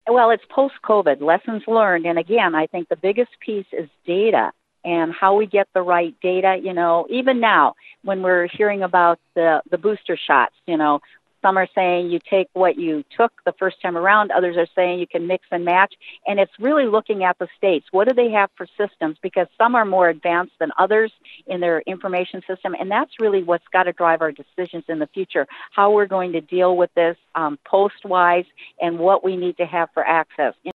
Well, it's post-COVID, lessons learned. And again, I think the biggest piece is data and how we get the right data. Even now, when we're hearing about the booster shots, some are saying you take what you took the first time around. Others are saying you can mix and match. And it's really looking at the states. What do they have for systems? Because some are more advanced than others in their information system. And that's really what's got to drive our decisions in the future, how we're going to deal with this post-wise and what we need to have for access.